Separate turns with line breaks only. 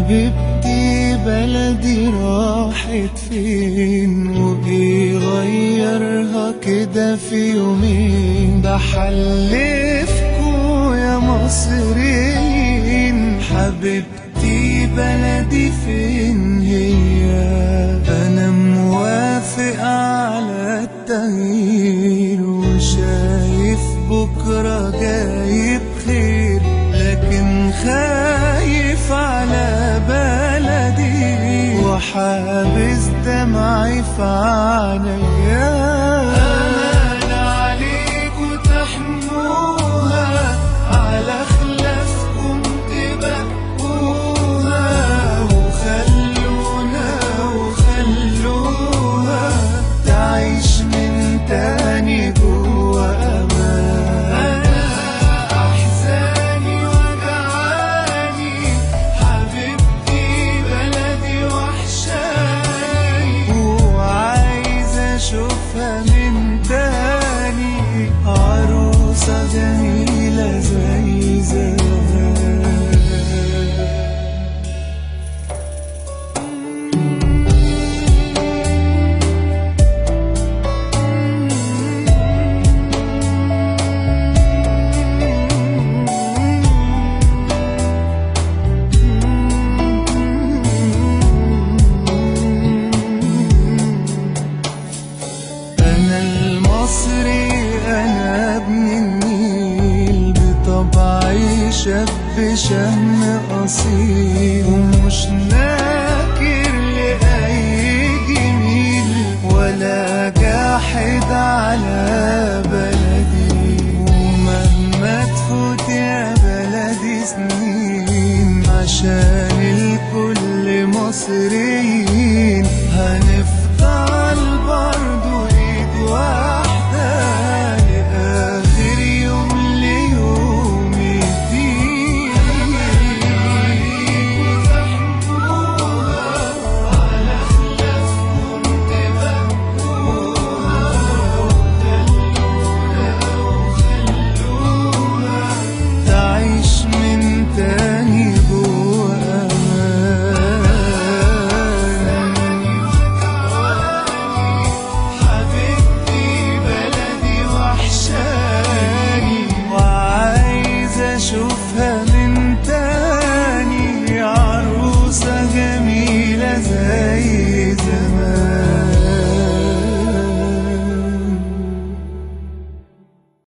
حبيبتي بلدي راحت فين، وايه غيرها كده في يومين؟ بحلفكوا يا مصريين حبيبتي بلدي فين هي؟ انا موافق على التغيير وشايف بكرة جاي بخير، لكن خايف على بلدي وحابس دمعي في عينيا. أمان عليكوا تحموها، على خلافكم تبقوها، وخلوها تعيش من تاني جوا أمان. أحزاني وجعاني حبيبتي بلدي وحشاني، وعايز أشوفها من تاني عروسة جميلة زي زمان. أنا المصري أنا ابن النيل، بطبعي شاب شهم أصيل، ومش ناكر لأي جميل ولا جاحد على بلدي. ومهما تفوت يا بلدي سنين عشان الكل مصريين، هنفضل برضه